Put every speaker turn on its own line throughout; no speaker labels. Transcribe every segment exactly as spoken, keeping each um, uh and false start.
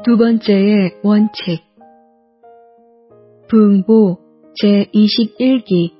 두 번째의 원칙. 부응보 제이십일 기.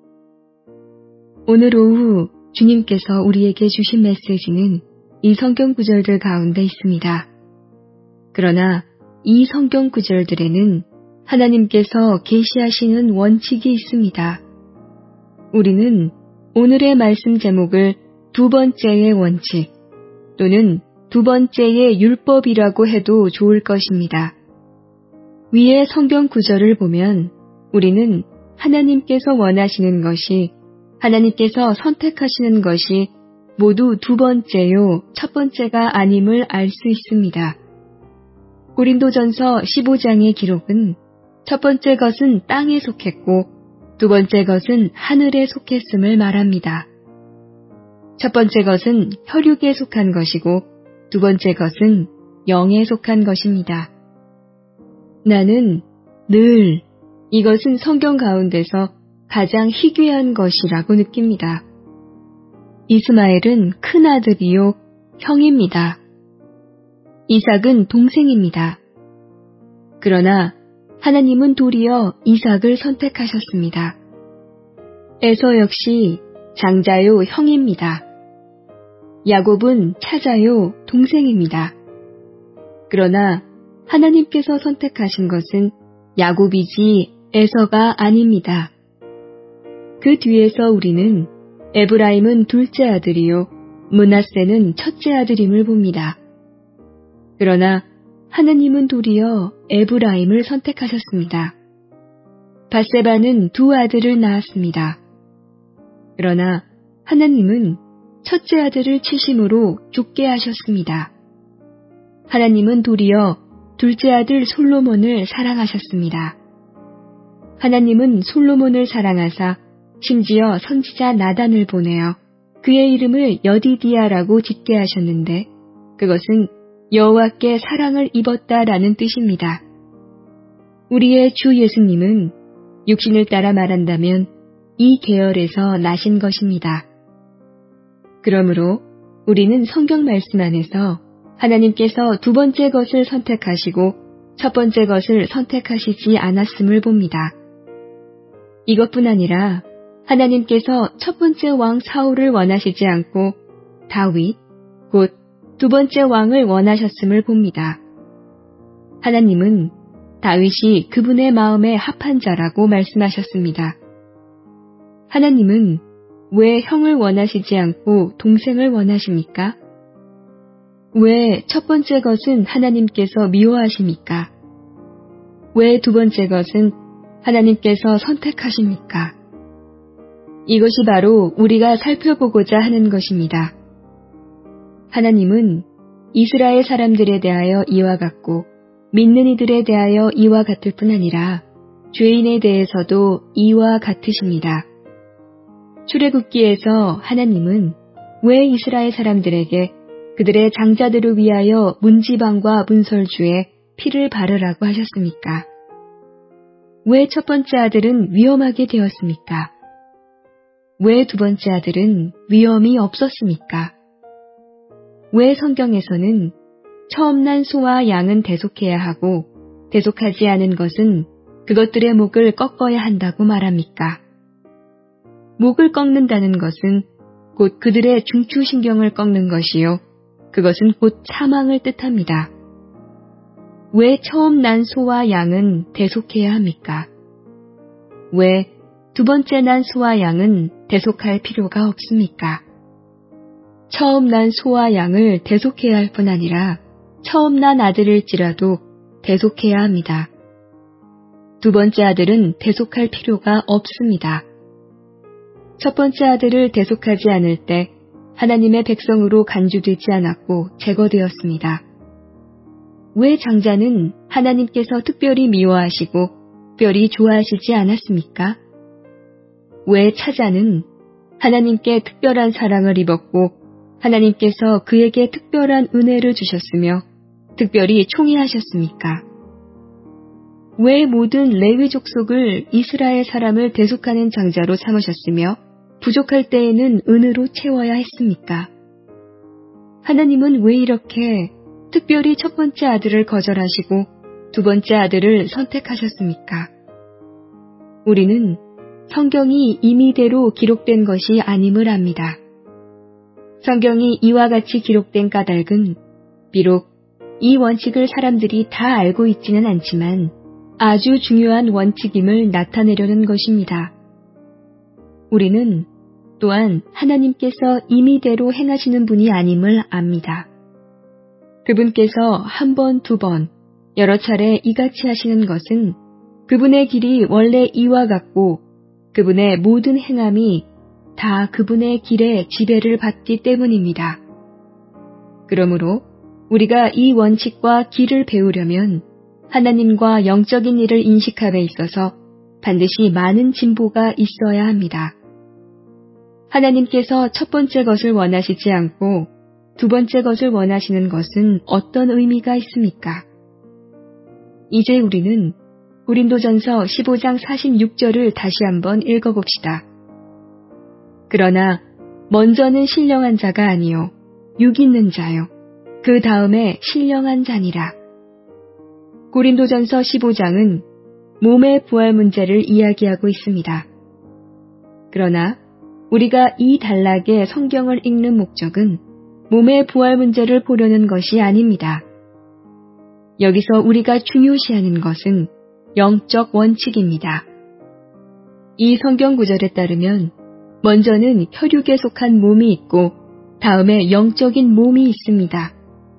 오늘 오후 주님께서 우리에게 주신 메시지는 이 성경 구절들 가운데 있습니다. 그러나 이 성경 구절들에는 하나님께서 계시하시는 원칙이 있습니다. 우리는 오늘의 말씀 제목을 두 번째의 원칙 또는 두 번째의 율법이라고 해도 좋을 것입니다. 위의 성경 구절을 보면 우리는 하나님께서 원하시는 것이, 하나님께서 선택하시는 것이 모두 두 번째요, 첫 번째가 아님을 알 수 있습니다. 고린도전서 십오 장의 기록은 첫 번째 것은 땅에 속했고 두 번째 것은 하늘에 속했음을 말합니다. 첫 번째 것은 혈육에 속한 것이고 두 번째 것은 영에 속한 것입니다. 나는 늘 이것은 성경 가운데서 가장 희귀한 것이라고 느낍니다. 이스마엘은 큰아들이요 형입니다. 이삭은 동생입니다. 그러나 하나님은 도리어 이삭을 선택하셨습니다. 에서 역시 장자요 형입니다. 야곱은 차자요 동생입니다. 그러나 하나님께서 선택하신 것은 야곱이지 에서가 아닙니다. 그 뒤에서 우리는 에브라임은 둘째 아들이요 므낫세는 첫째 아들임을 봅니다. 그러나 하나님은 도리어 에브라임을 선택하셨습니다. 밧세바는 두 아들을 낳았습니다. 그러나 하나님은 첫째 아들을 치심으로 죽게 하셨습니다. 하나님은 도리어 둘째 아들 솔로몬을 사랑하셨습니다. 하나님은 솔로몬을 사랑하사 심지어 선지자 나단을 보내어 그의 이름을 여디디아라고 짓게 하셨는데 그것은 여호와께 사랑을 입었다라는 뜻입니다. 우리의 주 예수님은 육신을 따라 말한다면 이 계열에서 나신 것입니다. 그러므로 우리는 성경 말씀 안에서 하나님께서 두 번째 것을 선택하시고 첫 번째 것을 선택하시지 않았음을 봅니다. 이것뿐 아니라 하나님께서 첫 번째 왕 사울을 원하시지 않고 다윗, 곧 두 번째 왕을 원하셨음을 봅니다. 하나님은 다윗이 그분의 마음에 합한 자라고 말씀하셨습니다. 하나님은 왜 형을 원하시지 않고 동생을 원하십니까? 왜 첫 번째 것은 하나님께서 미워하십니까? 왜 두 번째 것은 하나님께서 선택하십니까? 이것이 바로 우리가 살펴보고자 하는 것입니다. 하나님은 이스라엘 사람들에 대하여 이와 같고 믿는 이들에 대하여 이와 같을 뿐 아니라 죄인에 대해서도 이와 같으십니다. 출애굽기에서 하나님은 왜 이스라엘 사람들에게 그들의 장자들을 위하여 문지방과 문설주에 피를 바르라고 하셨습니까? 왜 첫 번째 아들은 위험하게 되었습니까? 왜 두 번째 아들은 위험이 없었습니까? 왜 성경에서는 처음 난 소와 양은 대속해야 하고 대속하지 않은 것은 그것들의 목을 꺾어야 한다고 말합니까? 목을 꺾는다는 것은 곧 그들의 중추신경을 꺾는 것이요 그것은 곧 사망을 뜻합니다. 왜 처음 난 소와 양은 대속해야 합니까? 왜 두 번째 난 소와 양은 대속할 필요가 없습니까? 처음 난 소와 양을 대속해야 할 뿐 아니라 처음 난 아들일지라도 대속해야 합니다. 두 번째 아들은 대속할 필요가 없습니다. 첫 번째 아들을 대속하지 않을 때 하나님의 백성으로 간주되지 않았고 제거되었습니다. 왜 장자는 하나님께서 특별히 미워하시고 특별히 좋아하시지 않았습니까? 왜 차자는 하나님께 특별한 사랑을 입었고 하나님께서 그에게 특별한 은혜를 주셨으며 특별히 총애하셨습니까? 왜 모든 레위 족속을 이스라엘 사람을 대속하는 장자로 삼으셨으며 부족할 때에는 은으로 채워야 했습니까? 하나님은 왜 이렇게 특별히 첫 번째 아들을 거절하시고 두 번째 아들을 선택하셨습니까? 우리는 성경이 임의대로 기록된 것이 아님을 압니다. 성경이 이와 같이 기록된 까닭은 비록 이 원칙을 사람들이 다 알고 있지는 않지만 아주 중요한 원칙임을 나타내려는 것입니다. 우리는 또한 하나님께서 임의대로 행하시는 분이 아님을 압니다. 그분께서 한 번, 두 번, 여러 차례 이같이 하시는 것은 그분의 길이 원래 이와 같고 그분의 모든 행함이 다 그분의 길에 지배를 받기 때문입니다. 그러므로 우리가 이 원칙과 길을 배우려면 하나님과 영적인 일을 인식함에 있어서 반드시 많은 진보가 있어야 합니다. 하나님께서 첫 번째 것을 원하시지 않고 두 번째 것을 원하시는 것은 어떤 의미가 있습니까? 이제 우리는 고린도전서 십오 장 사십육 절을 다시 한번 읽어봅시다. 그러나 먼저는 신령한 자가 아니요 육 있는 자요 그 다음에 신령한 자니라. 고린도전서 십오 장은 몸의 부활 문제를 이야기하고 있습니다. 그러나 우리가 이 단락의 성경을 읽는 목적은 몸의 부활 문제를 보려는 것이 아닙니다. 여기서 우리가 중요시하는 것은 영적 원칙입니다. 이 성경 구절에 따르면 먼저는 혈육에 속한 몸이 있고 다음에 영적인 몸이 있습니다.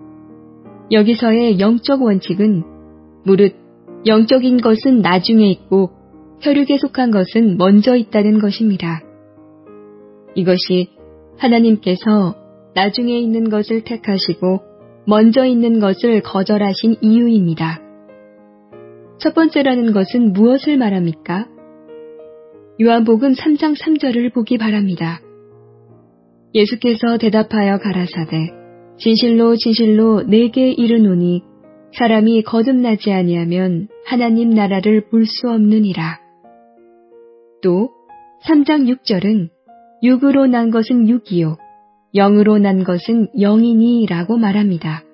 여기서의 영적 원칙은 무릇 영적인 것은 나중에 있고 혈육에 속한 것은 먼저 있다는 것입니다. 이것이 하나님께서 나중에 있는 것을 택하시고 먼저 있는 것을 거절하신 이유입니다. 첫 번째라는 것은 무엇을 말합니까? 요한복음 삼 장 삼 절을 보기 바랍니다. 예수께서 대답하여 가라사대 진실로 진실로 내게 이르노니 사람이 거듭나지 아니하면 하나님 나라를 볼 수 없느니라. 또 삼 장 육 절은 육으로 난 것은 육이요 영으로 난 것은 영이니 라고 말합니다.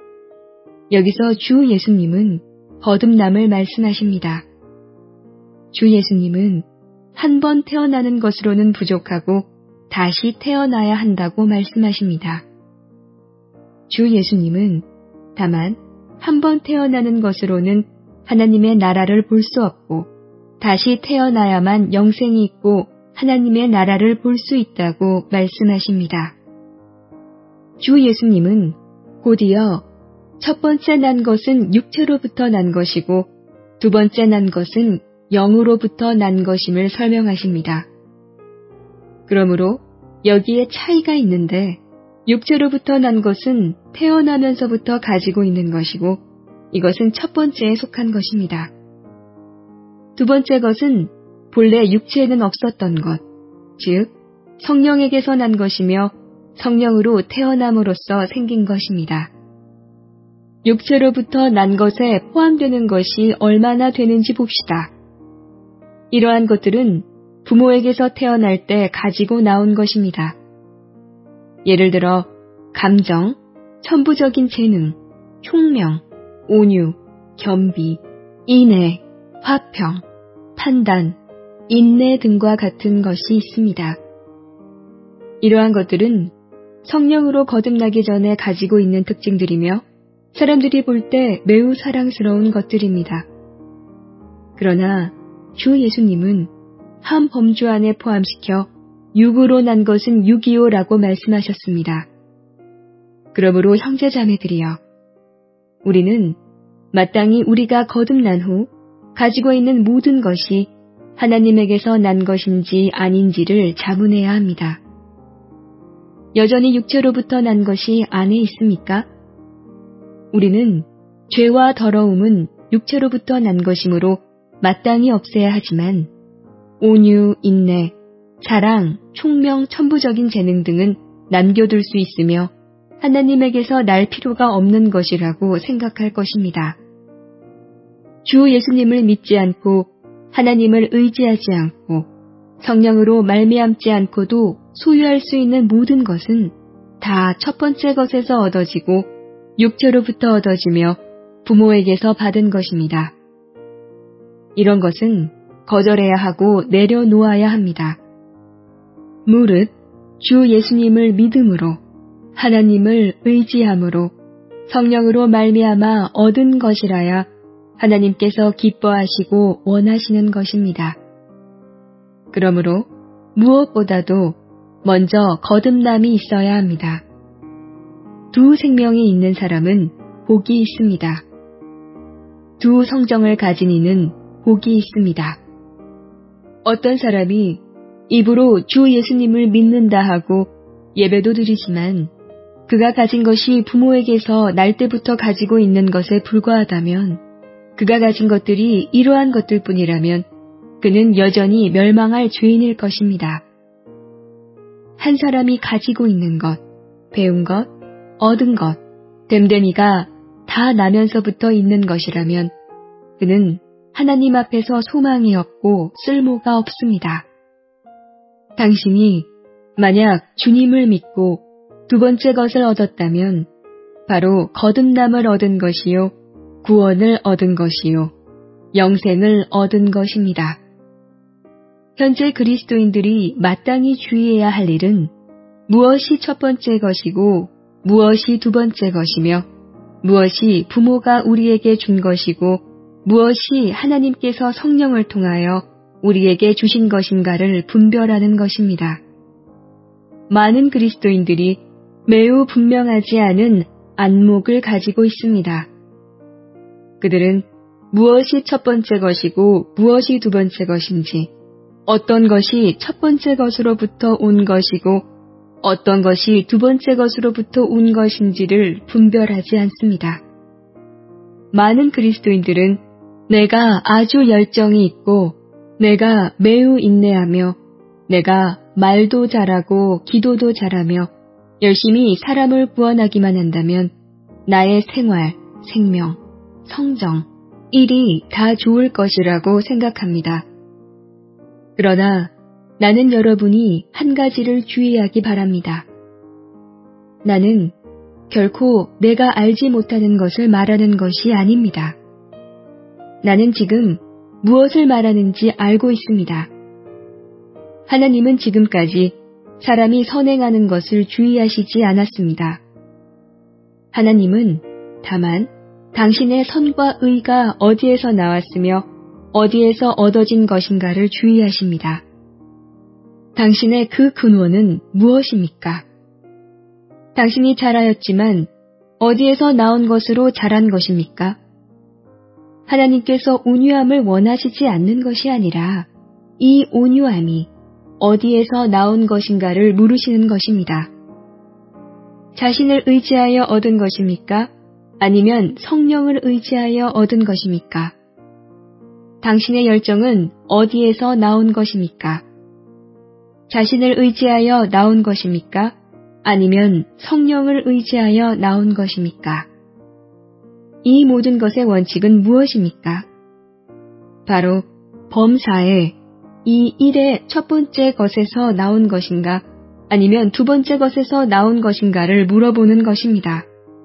여기서 주 예수님은 거듭남을 말씀하십니다. 주 예수님은 한 번 태어나는 것으로는 부족하고 다시 태어나야 한다고 말씀하십니다. 주 예수님은 다만 한 번 태어나는 것으로는 하나님의 나라를 볼 수 없고 다시 태어나야만 영생이 있고 하나님의 나라를 볼 수 있다고 말씀하십니다. 주 예수님은 곧이어 첫 번째 난 것은 육체로부터 난 것이고 두 번째 난 것은 영으로부터 난 것임을 설명하십니다. 그러므로 여기에 차이가 있는데 육체로부터 난 것은 태어나면서부터 가지고 있는 것이고 이것은 첫 번째에 속한 것입니다. 두 번째 것은 본래 육체에는 없었던 것, 즉 성령에게서 난 것이며 성령으로 태어남으로써 생긴 것입니다. 육체로부터 난 것에 포함되는 것이 얼마나 되는지 봅시다. 이러한 것들은 부모에게서 태어날 때 가지고 나온 것입니다. 예를 들어 감정, 천부적인 재능, 흉명, 온유, 겸비, 인애, 화평, 판단, 인내 등과 같은 것이 있습니다. 이러한 것들은 성령으로 거듭나기 전에 가지고 있는 특징들이며 사람들이 볼 때 매우 사랑스러운 것들입니다. 그러나 주 예수님은 한 범주 안에 포함시켜 육으로 난 것은 육이요라고 말씀하셨습니다. 그러므로 형제자매들이여, 우리는 마땅히 우리가 거듭난 후 가지고 있는 모든 것이 하나님에게서 난 것인지 아닌지를 자문해야 합니다. 여전히 육체로부터 난 것이 안에 있습니까? 우리는 죄와 더러움은 육체로부터 난 것이므로 마땅히 없애야 하지만 온유, 인내, 사랑, 총명, 천부적인 재능 등은 남겨둘 수 있으며 하나님에게서 날 필요가 없는 것이라고 생각할 것입니다. 주 예수님을 믿지 않고 하나님을 의지하지 않고 성령으로 말미암지 않고도 소유할 수 있는 모든 것은 다 첫 번째 것에서 얻어지고 육체로부터 얻어지며 부모에게서 받은 것입니다. 이런 것은 거절해야 하고 내려놓아야 합니다. 무릇 주 예수님을 믿음으로 하나님을 의지함으로 성령으로 말미암아 얻은 것이라야 하나님께서 기뻐하시고 원하시는 것입니다. 그러므로 무엇보다도 먼저 거듭남이 있어야 합니다. 두 생명이 있는 사람은 복이 있습니다. 두 성정을 가진 이는 복이 있습니다. 어떤 사람이 입으로 주 예수님을 믿는다 하고 예배도 드리지만 그가 가진 것이 부모에게서 날 때부터 가지고 있는 것에 불과하다면, 그가 가진 것들이 이러한 것들 뿐이라면 그는 여전히 멸망할 죄인일 것입니다. 한 사람이 가지고 있는 것, 배운 것, 얻은 것, 됨됨이가 다 나면서부터 있는 것이라면 그는 하나님 앞에서 소망이 없고 쓸모가 없습니다. 당신이 만약 주님을 믿고 두 번째 것을 얻었다면 바로 거듭남을 얻은 것이요, 구원을 얻은 것이요, 영생을 얻은 것입니다. 현재 그리스도인들이 마땅히 주의해야 할 일은 무엇이 첫 번째 것이고 무엇이 두 번째 것이며 무엇이 부모가 우리에게 준 것이고 무엇이 하나님께서 성령을 통하여 우리에게 주신 것인가를 분별하는 것입니다. 많은 그리스도인들이 매우 분명하지 않은 안목을 가지고 있습니다. 그들은 무엇이 첫 번째 것이고 무엇이 두 번째 것인지, 어떤 것이 첫 번째 것으로부터 온 것이고 어떤 것이 두 번째 것으로부터 온 것인지를 분별하지 않습니다. 많은 그리스도인들은 내가 아주 열정이 있고 내가 매우 인내하며 내가 말도 잘하고 기도도 잘하며 열심히 사람을 구원하기만 한다면 나의 생활, 생명, 성정, 일이 다 좋을 것이라고 생각합니다. 그러나 나는 여러분이 한 가지를 주의하기 바랍니다. 나는 결코 내가 알지 못하는 것을 말하는 것이 아닙니다. 나는 지금 무엇을 말하는지 알고 있습니다. 하나님은 지금까지 사람이 선행하는 것을 주의하시지 않았습니다. 하나님은 다만 당신의 선과 의가 어디에서 나왔으며 어디에서 얻어진 것인가를 주의하십니다. 당신의 그 근원은 무엇입니까? 당신이 잘하였지만 어디에서 나온 것으로 잘한 것입니까? 하나님께서 온유함을 원하시지 않는 것이 아니라 이 온유함이 어디에서 나온 것인가를 물으시는 것입니다. 자신을 의지하여 얻은 것입니까? 아니면 성령을 의지하여 얻은 것입니까? 당신의 열정은 어디에서 나온 것입니까? 자신을 의지하여 나온 것입니까? 아니면 성령을 의지하여 나온 것입니까? 이 모든 것의 원칙은 무엇입니까? 바로 범사에 이 일의 첫 번째 것에서 나온 것인가 아니면 두 번째 것에서 나온 것인가를 물어보는 것입니다.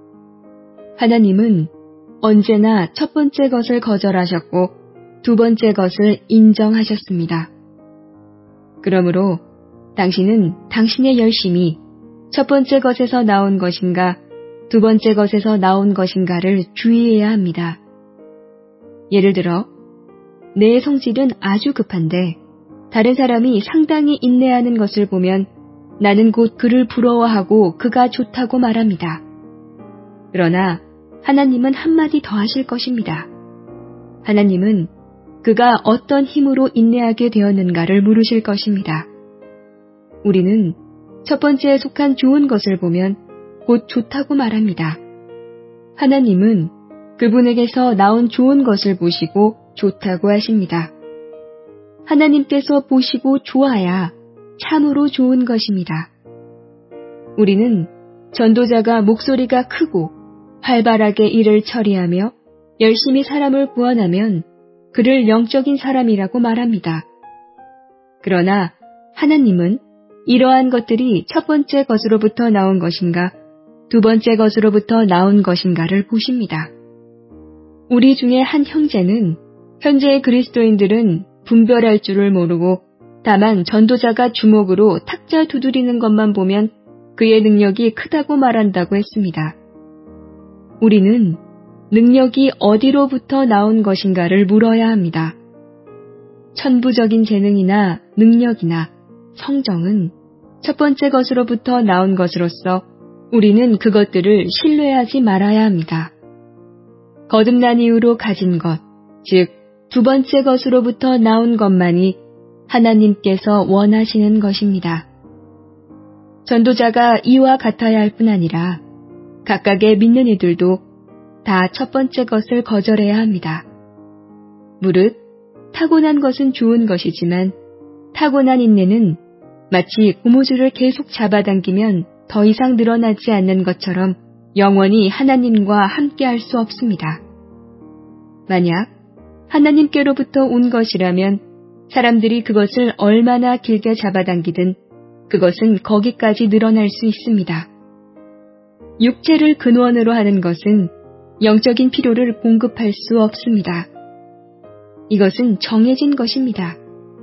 하나님은 언제나 첫 번째 것을 거절하셨고 두 번째 것을 인정하셨습니다. 그러므로 당신은 당신의 열심이 첫 번째 것에서 나온 것인가 두 번째 것에서 나온 것인가를 주의해야 합니다. 예를 들어 내 성질은 아주 급한데 다른 사람이 상당히 인내하는 것을 보면 나는 곧 그를 부러워하고 그가 좋다고 말합니다. 그러나 하나님은 한마디 더 하실 것입니다. 하나님은 그가 어떤 힘으로 인내하게 되었는가를 물으실 것입니다. 우리는 첫 번째에 속한 좋은 것을 보면 곧 좋다고 말합니다. 하나님은 그분에게서 나온 좋은 것을 보시고 좋다고 하십니다. 하나님께서 보시고 좋아야 참으로 좋은 것입니다. 우리는 전도자가 목소리가 크고 활발하게 일을 처리하며 열심히 사람을 구원하면 그를 영적인 사람이라고 말합니다. 그러나 하나님은 이러한 것들이 첫 번째 것으로부터 나온 것인가 두 번째 것으로부터 나온 것인가를 보십니다. 우리 중에 한 형제는 현재의 그리스도인들은 분별할 줄을 모르고 다만 전도자가 주먹으로 탁자 두드리는 것만 보면 그의 능력이 크다고 말한다고 했습니다. 우리는 능력이 어디로부터 나온 것인가를 물어야 합니다. 천부적인 재능이나 능력이나 성정은 첫 번째 것으로부터 나온 것으로서 우리는 그것들을 신뢰하지 말아야 합니다. 거듭난 이후로 가진 것, 즉 두 번째 것으로부터 나온 것만이 하나님께서 원하시는 것입니다. 전도자가 이와 같아야 할 뿐 아니라 각각의 믿는 이들도 다 첫 번째 것을 거절해야 합니다. 무릇 타고난 것은 좋은 것이지만 타고난 인내는 마치 고무줄을 계속 잡아당기면 더 이상 늘어나지 않는 것처럼 영원히 하나님과 함께할 수 없습니다. 만약 하나님께로부터 온 것이라면 사람들이 그것을 얼마나 길게 잡아당기든 그것은 거기까지 늘어날 수 있습니다. 육체를 근원으로 하는 것은 영적인 필요를 공급할 수 없습니다. 이것은 정해진 것입니다.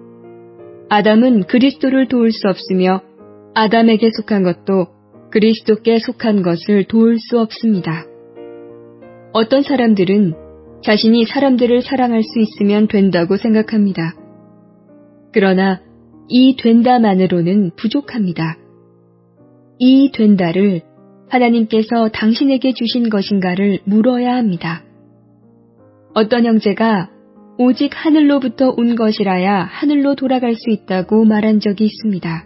아담은 그리스도를 도울 수 없으며 아담에게 속한 것도 그리스도께 속한 것을 도울 수 없습니다. 어떤 사람들은 자신이 사람들을 사랑할 수 있으면 된다고 생각합니다. 그러나 이 된다만으로는 부족합니다. 이 된다를 하나님께서 당신에게 주신 것인가를 물어야 합니다. 어떤 형제가 오직 하늘로부터 온 것이라야 하늘로 돌아갈 수 있다고 말한 적이 있습니다.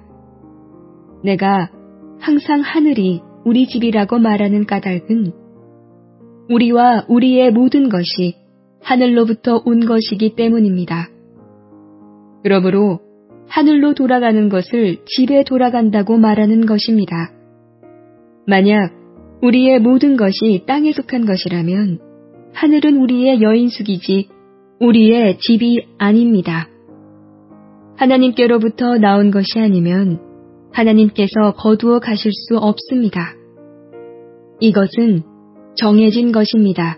내가 항상 하늘이 우리 집이라고 말하는 까닭은 우리와 우리의 모든 것이 하늘로부터 온 것이기 때문입니다. 그러므로 하늘로 돌아가는 것을 집에 돌아간다고 말하는 것입니다. 만약 우리의 모든 것이 땅에 속한 것이라면 하늘은 우리의 여인숙이지 우리의 집이 아닙니다. 하나님께로부터 나온 것이 아니면 하나님께서 거두어 가실 수 없습니다. 이것은 정해진 것입니다.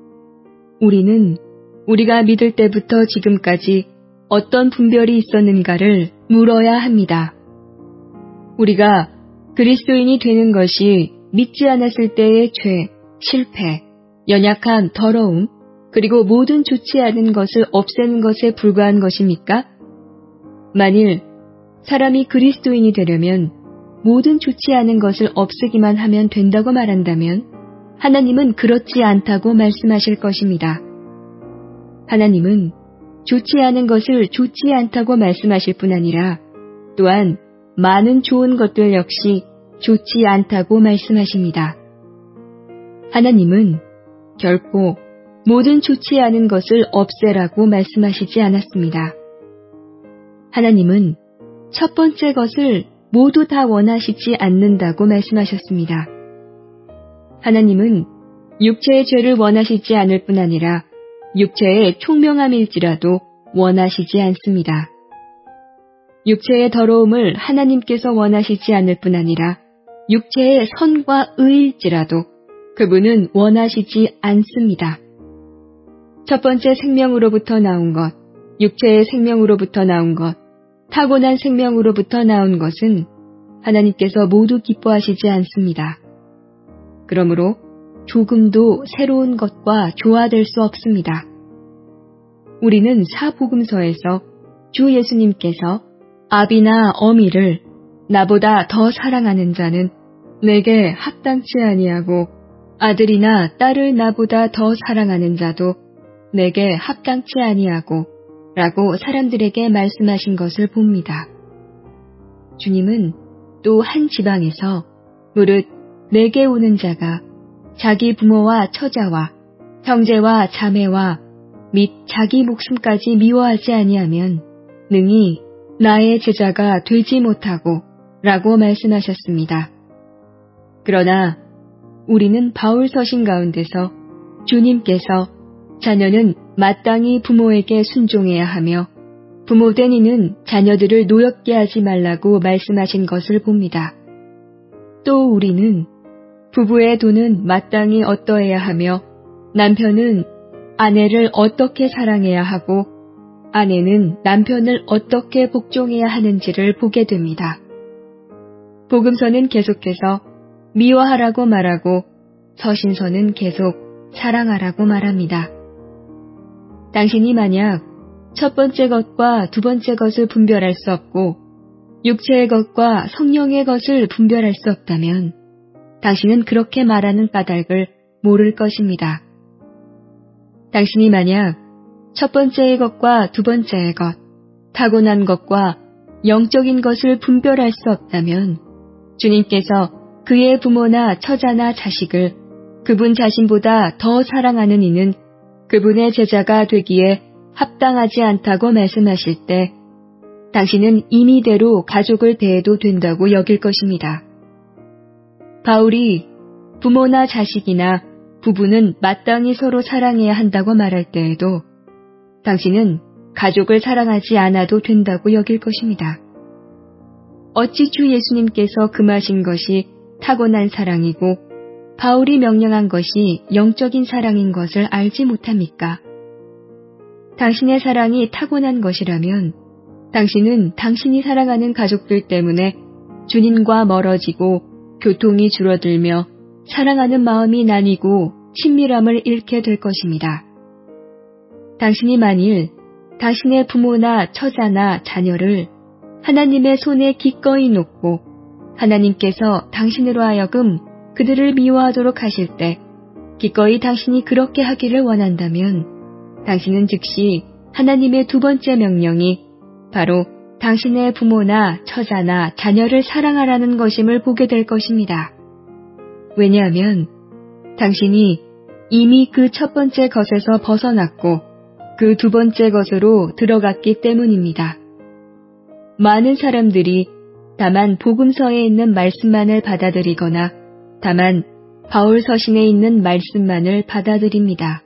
우리는 우리가 믿을 때부터 지금까지 어떤 분별이 있었는가를 물어야 합니다. 우리가 그리스도인이 되는 것이 믿지 않았을 때의 죄, 실패, 연약함, 더러움, 그리고 모든 좋지 않은 것을 없애는 것에 불과한 것입니까? 만일 사람이 그리스도인이 되려면 모든 좋지 않은 것을 없애기만 하면 된다고 말한다면 하나님은 그렇지 않다고 말씀하실 것입니다. 하나님은 좋지 않은 것을 좋지 않다고 말씀하실 뿐 아니라 또한 많은 좋은 것들 역시 좋지 않다고 말씀하십니다. 하나님은 결코 모든 좋지 않은 것을 없애라고 말씀하시지 않았습니다. 하나님은 첫 번째 것을 모두 다 원하시지 않는다고 말씀하셨습니다. 하나님은 육체의 죄를 원하시지 않을 뿐 아니라 육체의 총명함일지라도 원하시지 않습니다. 육체의 더러움을 하나님께서 원하시지 않을 뿐 아니라 육체의 선과 의일지라도 그분은 원하시지 않습니다. 첫 번째 생명으로부터 나온 것, 육체의 생명으로부터 나온 것, 타고난 생명으로부터 나온 것은 하나님께서 모두 기뻐하시지 않습니다. 그러므로 조금도 새로운 것과 조화될 수 없습니다. 우리는 사복음서에서 주 예수님께서 아비나 어미를 나보다 더 사랑하는 자는 내게 합당치 아니하고 아들이나 딸을 나보다 더 사랑하는 자도 내게 합당치 아니하고 라고 사람들에게 말씀하신 것을 봅니다. 주님은 또 한 지방에서 무릇 내게 오는 자가 자기 부모와 처자와 형제와 자매와 및 자기 목숨까지 미워하지 아니하면 능히 나의 제자가 되지 못하고 라고 말씀하셨습니다. 그러나 우리는 바울 서신 가운데서 주님께서 자녀는 마땅히 부모에게 순종해야 하며 부모된 이는 자녀들을 노엽게 하지 말라고 말씀하신 것을 봅니다. 또 우리는 부부의 돈은 마땅히 어떠해야 하며 남편은 아내를 어떻게 사랑해야 하고 아내는 남편을 어떻게 복종해야 하는지를 보게 됩니다. 복음서는 계속해서 미워하라고 말하고 서신서는 계속 사랑하라고 말합니다. 당신이 만약 첫 번째 것과 두 번째 것을 분별할 수 없고 육체의 것과 성령의 것을 분별할 수 없다면 당신은 그렇게 말하는 까닭을 모를 것입니다. 당신이 만약 첫 번째의 것과 두 번째의 것, 타고난 것과 영적인 것을 분별할 수 없다면 주님께서 그의 부모나 처자나 자식을 그분 자신보다 더 사랑하는 이는 그분의 제자가 되기에 합당하지 않다고 말씀하실 때 당신은 임의대로 가족을 대해도 된다고 여길 것입니다. 바울이 부모나 자식이나 부부는 마땅히 서로 사랑해야 한다고 말할 때에도 당신은 가족을 사랑하지 않아도 된다고 여길 것입니다. 어찌 주 예수님께서 금하신 것이 타고난 사랑이고 바울이 명령한 것이 영적인 사랑인 것을 알지 못합니까? 당신의 사랑이 타고난 것이라면 당신은 당신이 사랑하는 가족들 때문에 주님과 멀어지고 교통이 줄어들며 사랑하는 마음이 나뉘고 친밀함을 잃게 될 것입니다. 당신이 만일 당신의 부모나 처자나 자녀를 하나님의 손에 기꺼이 놓고 하나님께서 당신으로 하여금 그들을 미워하도록 하실 때 기꺼이 당신이 그렇게 하기를 원한다면 당신은 즉시 하나님의 두 번째 명령이 바로 당신의 부모나 처자나 자녀를 사랑하라는 것임을 보게 될 것입니다. 왜냐하면 당신이 이미 그 첫 번째 것에서 벗어났고 그 두 번째 것으로 들어갔기 때문입니다. 많은 사람들이 다만 복음서에 있는 말씀만을 받아들이거나 다만 바울 서신에 있는 말씀만을 받아들입니다.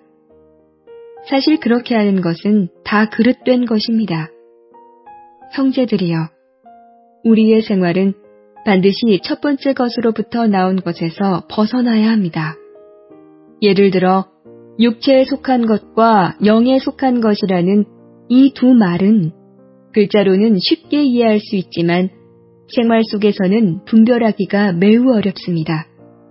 사실 그렇게 하는 것은 다 그릇된 것입니다. 형제들이여, 우리의 생활은 반드시 첫 번째 것으로부터 나온 것에서 벗어나야 합니다. 예를 들어 육체에 속한 것과 영에 속한 것이라는 이 두 말은 글자로는 쉽게 이해할 수 있지만 생활 속에서는 분별하기가 매우 어렵습니다.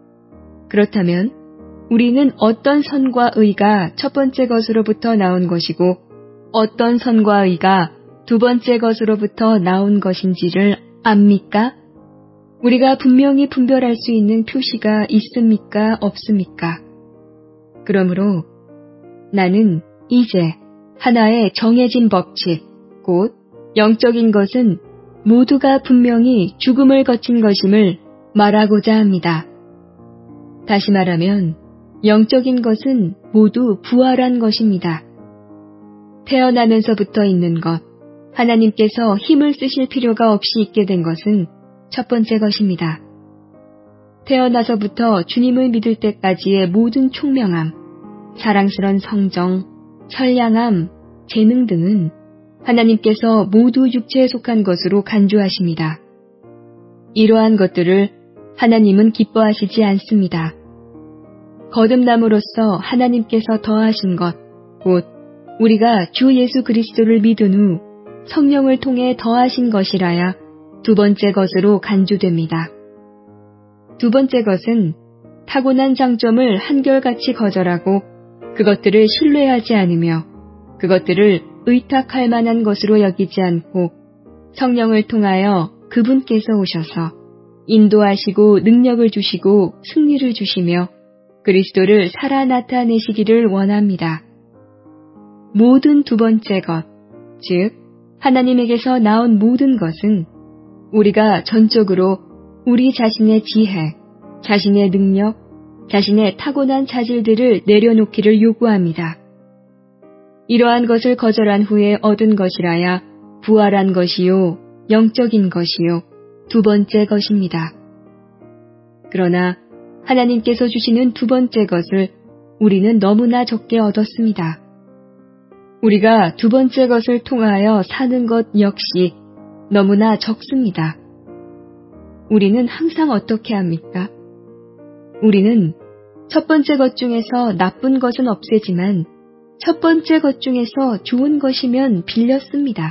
그렇다면 우리는 어떤 선과 의가 첫 번째 것으로부터 나온 것이고 어떤 선과 의가 두 번째 것으로부터 나온 것인지를 압니까? 우리가 분명히 분별할 수 있는 표시가 있습니까? 없습니까? 그러므로 나는 이제 하나의 정해진 법칙, 곧 영적인 것은 모두가 분명히 죽음을 거친 것임을 말하고자 합니다. 다시 말하면 영적인 것은 모두 부활한 것입니다. 태어나면서부터 있는 것, 하나님께서 힘을 쓰실 필요가 없이 있게 된 것은 첫 번째 것입니다. 태어나서부터 주님을 믿을 때까지의 모든 총명함, 사랑스런 성정, 선량함, 재능 등은 하나님께서 모두 육체에 속한 것으로 간주하십니다. 이러한 것들을 하나님은 기뻐하시지 않습니다. 거듭남으로써 하나님께서 더하신 것, 곧 우리가 주 예수 그리스도를 믿은 후 성령을 통해 더하신 것이라야 두 번째 것으로 간주됩니다. 두 번째 것은 타고난 장점을 한결같이 거절하고 그것들을 신뢰하지 않으며 그것들을 의탁할 만한 것으로 여기지 않고 성령을 통하여 그분께서 오셔서 인도하시고 능력을 주시고 승리를 주시며 그리스도를 살아 나타내시기를 원합니다. 모든 두 번째 것, 즉 하나님에게서 나온 모든 것은 우리가 전적으로 우리 자신의 지혜, 자신의 능력, 자신의 타고난 자질들을 내려놓기를 요구합니다. 이러한 것을 거절한 후에 얻은 것이라야 부활한 것이요, 영적인 것이요, 두 번째 것입니다. 그러나 하나님께서 주시는 두 번째 것을 우리는 너무나 적게 얻었습니다. 우리가 두 번째 것을 통하여 사는 것 역시 너무나 적습니다. 우리는 항상 어떻게 합니까? 우리는 첫 번째 것 중에서 나쁜 것은 없애지만 첫 번째 것 중에서 좋은 것이면 빌려 씁니다.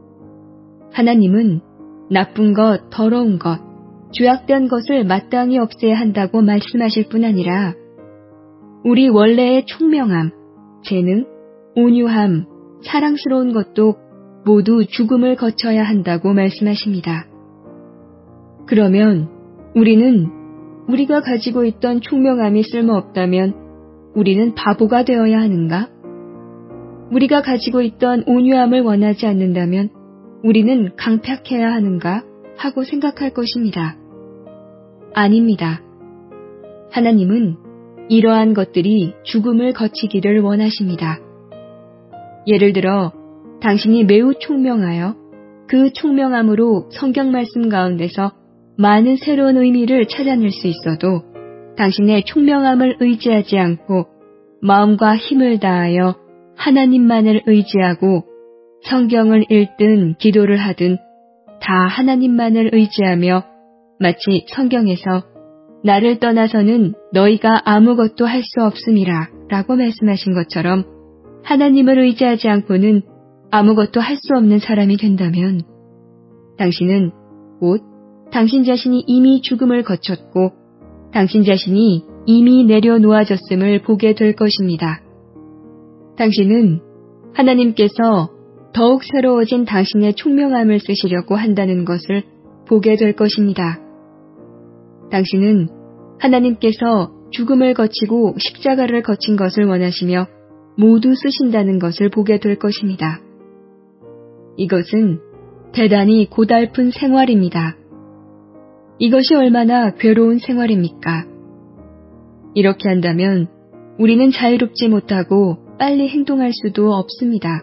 하나님은 나쁜 것, 더러운 것, 죄악된 것을 마땅히 없애야 한다고 말씀하실 뿐 아니라 우리 원래의 총명함, 재능, 온유함, 사랑스러운 것도 모두 죽음을 거쳐야 한다고 말씀하십니다. 그러면 우리는 우리가 가지고 있던 총명함이 쓸모없다면 우리는 바보가 되어야 하는가? 우리가 가지고 있던 온유함을 원하지 않는다면 우리는 강팍해야 하는가? 하고 생각할 것입니다. 아닙니다. 하나님은 이러한 것들이 죽음을 거치기를 원하십니다. 예를 들어 당신이 매우 총명하여 그 총명함으로 성경 말씀 가운데서 많은 새로운 의미를 찾아낼 수 있어도 당신의 총명함을 의지하지 않고 마음과 힘을 다하여 하나님만을 의지하고 성경을 읽든 기도를 하든 다 하나님만을 의지하며 마치 성경에서 나를 떠나서는 너희가 아무것도 할 수 없음이라 라고 말씀하신 것처럼 하나님을 의지하지 않고는 아무것도 할 수 없는 사람이 된다면 당신은 곧 당신 자신이 이미 죽음을 거쳤고 당신 자신이 이미 내려놓아졌음을 보게 될 것입니다. 당신은 하나님께서 더욱 새로워진 당신의 총명함을 쓰시려고 한다는 것을 보게 될 것입니다. 당신은 하나님께서 죽음을 거치고 십자가를 거친 것을 원하시며 모두 쓰신다는 것을 보게 될 것입니다. 이것은 대단히 고달픈 생활입니다. 이것이 얼마나 괴로운 생활입니까? 이렇게 한다면 우리는 자유롭지 못하고 빨리 행동할 수도 없습니다.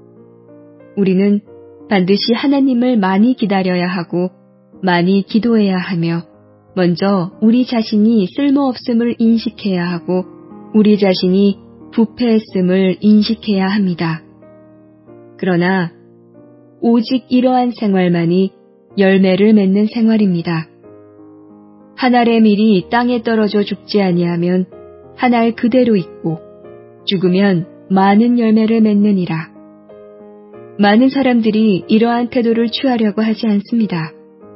우리는 반드시 하나님을 많이 기다려야 하고 많이 기도해야 하며 먼저 우리 자신이 쓸모없음을 인식해야 하고 우리 자신이 부패했음을 인식해야 합니다. 그러나 오직 이러한 생활만이 열매를 맺는 생활입니다. 한 알의 밀이 땅에 떨어져 죽지 아니하면 한 알 그대로 있고 죽으면 많은 열매를 맺느니라. 많은 사람들이 이러한 태도를 취하려고 하지 않습니다.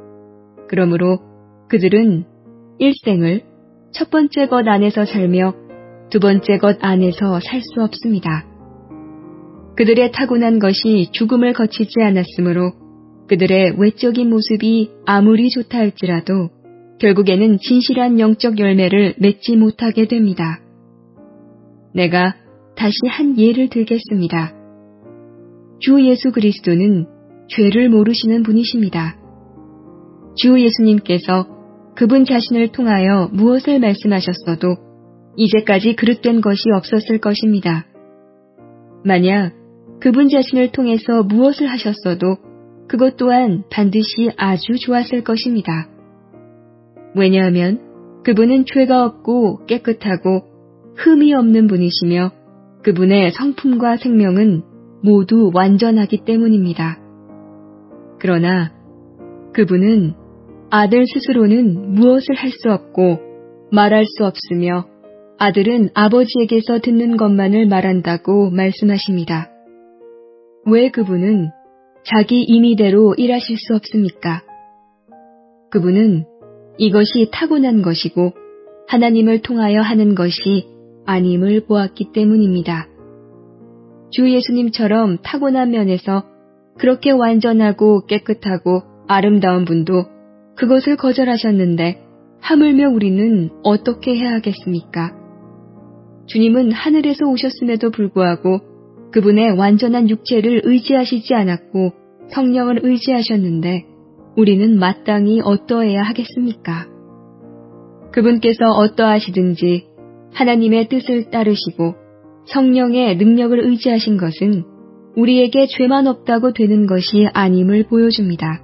그러므로 그들은 일생을 첫 번째 것 안에서 살며 두 번째 것 안에서 살 수 없습니다. 그들의 타고난 것이 죽음을 거치지 않았으므로 그들의 외적인 모습이 아무리 좋다 할지라도 결국에는 진실한 영적 열매를 맺지 못하게 됩니다. 내가 다시 한 예를 들겠습니다. 주 예수 그리스도는 죄를 모르시는 분이십니다. 주 예수님께서 그분 자신을 통하여 무엇을 말씀하셨어도 이제까지 그릇된 것이 없었을 것입니다. 만약 그분 자신을 통해서 무엇을 하셨어도 그것 또한 반드시 아주 좋았을 것입니다. 왜냐하면 그분은 죄가 없고 깨끗하고 흠이 없는 분이시며 그분의 성품과 생명은 모두 완전하기 때문입니다. 그러나 그분은 아들 스스로는 무엇을 할 수 없고 말할 수 없으며 아들은 아버지에게서 듣는 것만을 말한다고 말씀하십니다. 왜 그분은 자기 임의대로 일하실 수 없습니까? 그분은 이것이 타고난 것이고 하나님을 통하여 하는 것이 아님을 보았기 때문입니다. 주 예수님처럼 타고난 면에서 그렇게 완전하고 깨끗하고 아름다운 분도 그것을 거절하셨는데 하물며 우리는 어떻게 해야 하겠습니까? 주님은 하늘에서 오셨음에도 불구하고 그분의 완전한 육체를 의지하시지 않았고 성령을 의지하셨는데 우리는 마땅히 어떠해야 하겠습니까? 그분께서 어떠하시든지 하나님의 뜻을 따르시고 성령의 능력을 의지하신 것은 우리에게 죄만 없다고 되는 것이 아님을 보여줍니다.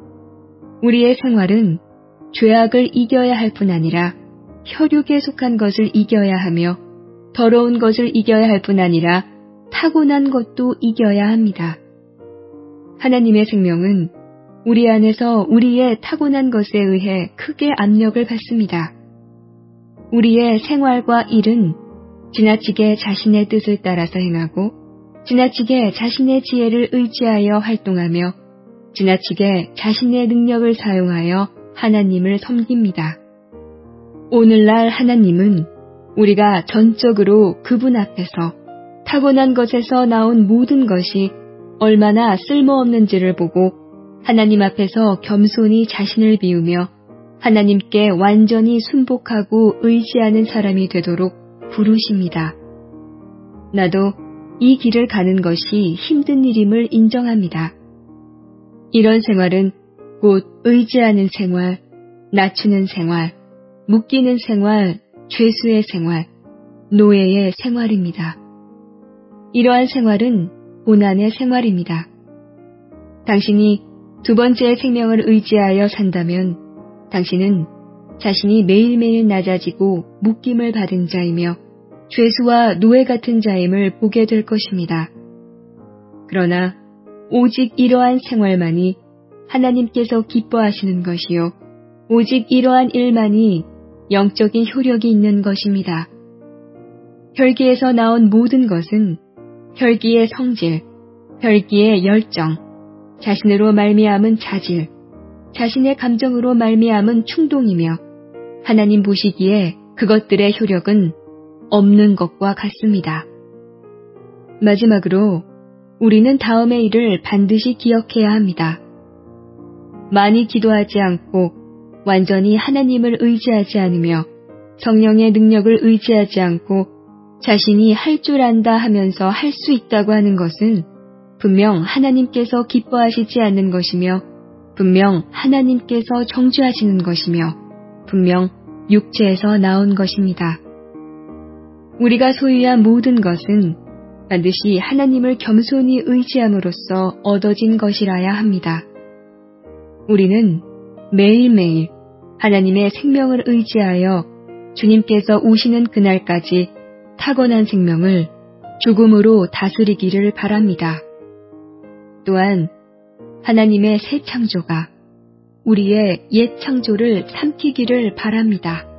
우리의 생활은 죄악을 이겨야 할 뿐 아니라 혈육에 속한 것을 이겨야 하며 더러운 것을 이겨야 할 뿐 아니라 타고난 것도 이겨야 합니다. 하나님의 생명은 우리 안에서 우리의 타고난 것에 의해 크게 압력을 받습니다. 우리의 생활과 일은 지나치게 자신의 뜻을 따라서 행하고 지나치게 자신의 지혜를 의지하여 활동하며 지나치게 자신의 능력을 사용하여 하나님을 섬깁니다. 오늘날 하나님은 우리가 전적으로 그분 앞에서 타고난 것에서 나온 모든 것이 얼마나 쓸모없는지를 보고 하나님 앞에서 겸손히 자신을 비우며 하나님께 완전히 순복하고 의지하는 사람이 되도록 부르십니다. 나도 이 길을 가는 것이 힘든 일임을 인정합니다. 이런 생활은 곧 의지하는 생활, 낮추는 생활, 묶이는 생활, 죄수의 생활, 노예의 생활입니다. 이러한 생활은 고난의 생활입니다. 당신이 두 번째의 생명을 의지하여 산다면 당신은 자신이 매일매일 낮아지고 묶임을 받은 자이며 죄수와 노예 같은 자임을 보게 될 것입니다. 그러나 오직 이러한 생활만이 하나님께서 기뻐하시는 것이요 오직 이러한 일만이 영적인 효력이 있는 것입니다. 혈기에서 나온 모든 것은 혈기의 성질, 혈기의 열정, 자신으로 말미암은 자질, 자신의 감정으로 말미암은 충동이며 하나님 보시기에 그것들의 효력은 없는 것과 같습니다. 마지막으로 우리는 다음의 일을 반드시 기억해야 합니다. 많이 기도하지 않고 완전히 하나님을 의지하지 않으며 성령의 능력을 의지하지 않고 자신이 할 줄 안다 하면서 할 수 있다고 하는 것은 분명 하나님께서 기뻐하시지 않는 것이며 분명 하나님께서 정죄하시는 것이며 분명 육체에서 나온 것입니다. 우리가 소유한 모든 것은 반드시 하나님을 겸손히 의지함으로써 얻어진 것이라야 합니다. 우리는 매일매일 하나님의 생명을 의지하여 주님께서 오시는 그날까지 타고난 생명을 죽음으로 다스리기를 바랍니다. 또한 하나님의 새 창조가 우리의 옛 창조를 삼키기를 바랍니다.